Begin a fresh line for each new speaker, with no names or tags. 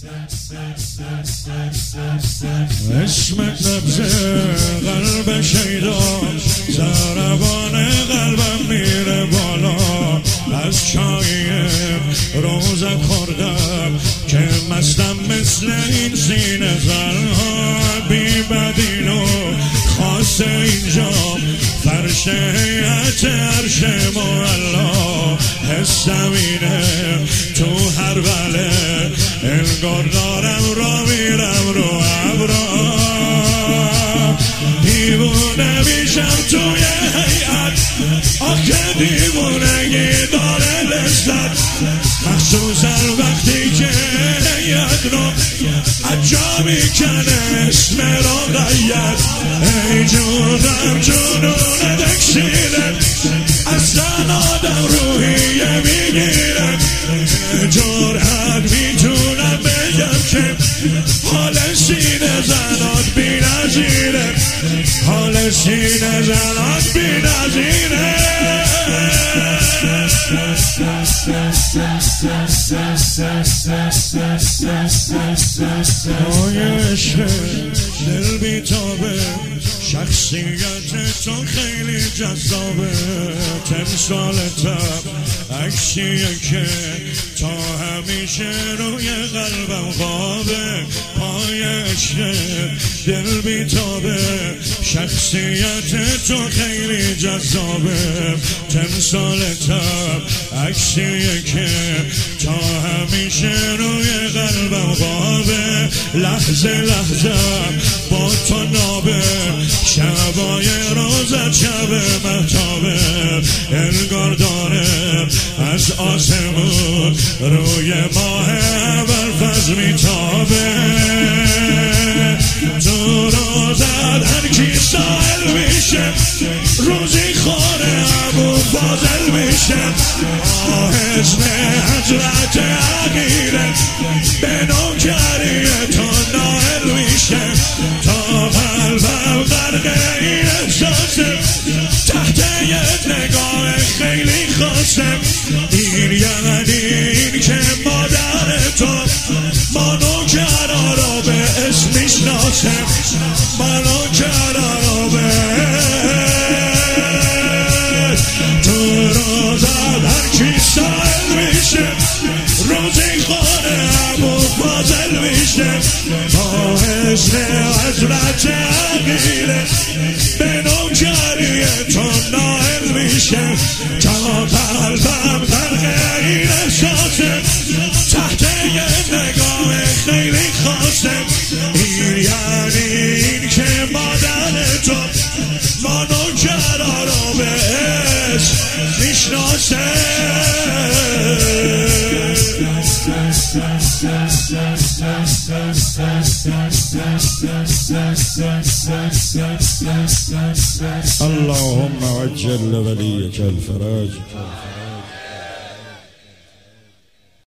اسم نبض قلب شیدا ضربان قلبم میره بالا. از چای روزه خوردم که مستم مثل این سینه زرها. بی بدینو خاصه اینجا فرش هیئت عرش معلا. حسم اینه تو هر بله انگار دارم را میرم رو ابرا. دیوونه میشم توی هیئت آخه دیوونگی داره لذت. مخصوصا وقتی که هیئت رو اجا میکنه اسم رو غیت. ای جونم جنون دکشیره اصلا آدم روحیه میگیره. جرأت میتونم بگم که حال سینه زنات بی نظیره. حال سینه زنات بی نظیره. عشق دل بیتابه شخصیت تو خیلی جذابه. تمثال تب عکسیه که تا همیشه روی قلبم خوابه. پای عشق دل بیتابه شخصیت تو خیلی جذابه. تمثال تب عکسیه که تا همیشه روی قلبم خوابه. لحظه لحظه با تو نابه شبای روزت شب مهتابه. انگار داره از آسمون روی ماه برفز میتابه. تو روزت هر کی سائل میشه روزی خوره ابو فاضل میشه. اسم حضرت عقیله به نوکری تو نائل میشه. تا قلبم غرق این احساسه تحت یک نگاه خیلی خاصه. این یعنی این که مادر تو منو کرا رو به اسم میشناسه. منو کرا رو به تو روزت هر کی سائل میشه روزی خوره ابو فاضل میشه. با اسم حضرت عقیله به نوکری تو نائل میشه. تا قلبم غرق این احساسه تحت یک نگاه خیلی خاصه. این یعنی این که مادر تو منو کرا رو به اسم میشناسه.
اللهم عجل وليك الفرج.